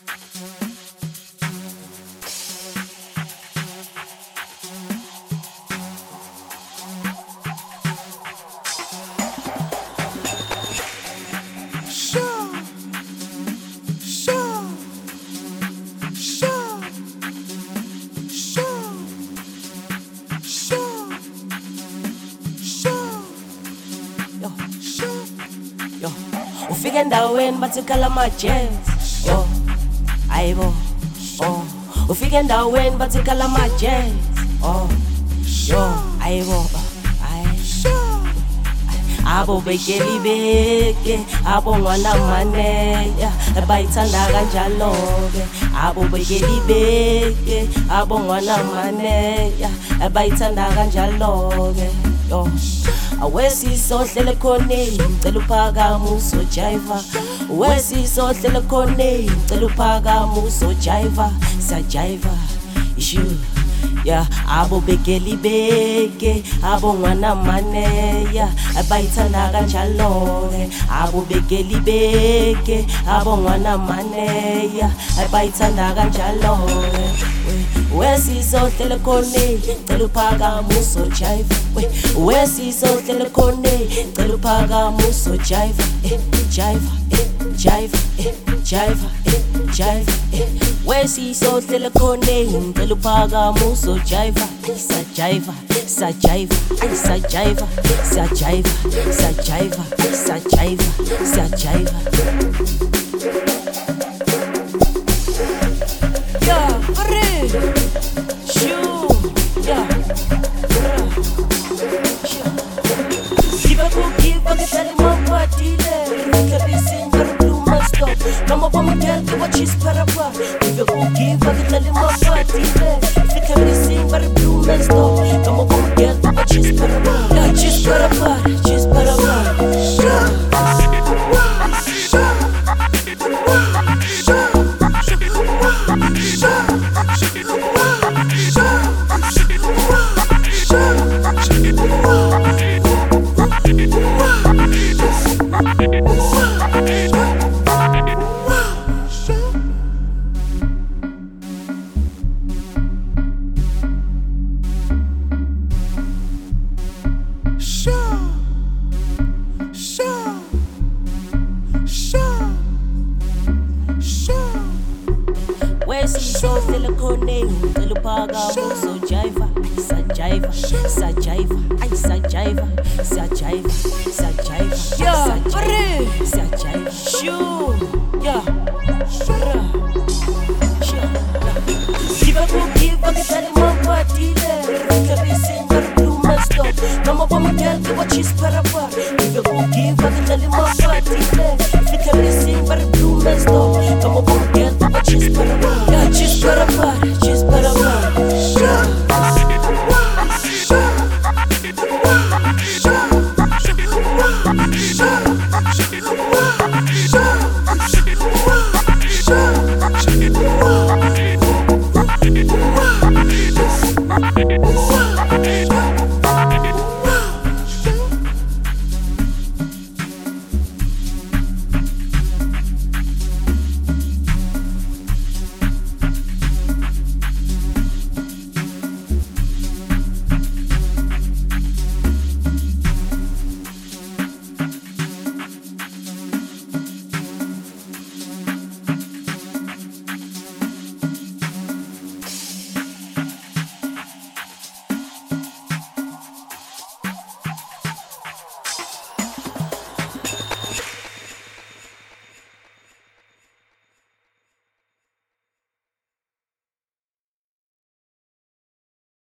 Ufike endaweni bathi khala ama-jazz, yo, ayibo, oh. Ufike endaweni bathi khala ama-jazz, oh, yo, ayibo, abo bekeli beke, abo ngwana maneya, bayithanda kanjalo-ke. Abo bekeli beke, abo ngwana maneya, bayithanda kanjalo-ke, yo. Awesisohlele khoneni ngicela uphakama uzojiva, awesisohlele khoneni ngicela uphakama uzojiva, siyajiva ishu. Yeah, abo bekeli beke, abo ngwana maneya, bayithanda kanjalo-ke. Abo bekeli beke, abo ngwana maneya, bayithanda kanjalo-ke. Wesisohlele khoneni ngicela uphakama uzojiva, wesisohlele khoneni ngicela uphakama uzojiva, jiva, jiva, jiva, jiva. Wesisohlele khoneni ngicela uphakama uzojiva, sajiva, sajiva, sajiva, sajiva, sajiva, sajiva, sajiva. Yeah, shoo, yeah, give a good tell my party there. Every single blue must stop. Come up on my girl, give what she's parappa. Give a good tell my party there. If every single blue must stop. Come up on my girl, give what she's parappa. Yeah, she's parappa, she's parappa. Wesisohlele khoneni ngicela uphakama uzojiva, sajiva, sajiva, ay sajiva, sajiva, sajiva, sajiva, sajiva, shoo, yeah, give a good tell my party there. Every single blue must stop. Come up on my girl, give what she's parappa. Give a good tell my party there.